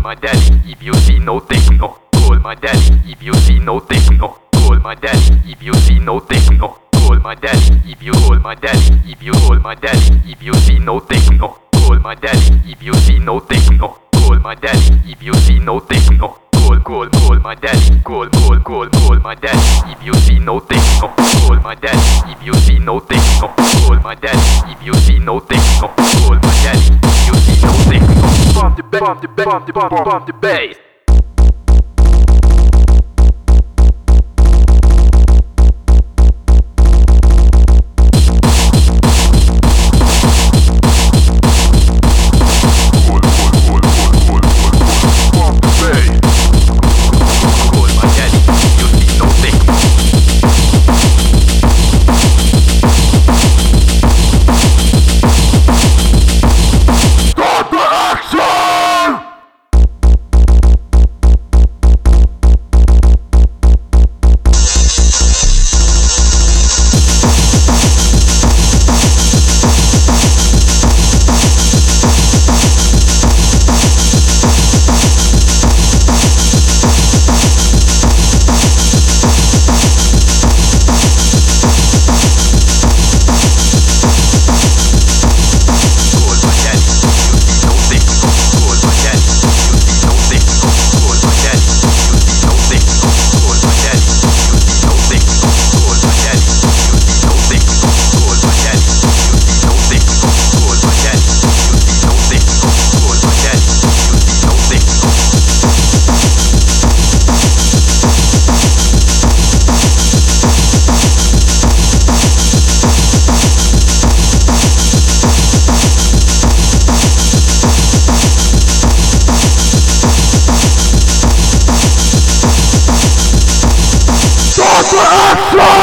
my daddy if you see no techno. Call my daddy if you see no techno. Call my daddy if you see no techno. Call my daddy if you call my daddy if you call my daddy if you see no techno. Call my daddy if you see no techno. Call my daddy if you see no techno. Call my daddy. Call my daddy if you see no techno. Call my daddy if you see no techno. Call my daddy if you see no techno. Call my daddy if you see no techno. Bump the bass. Action!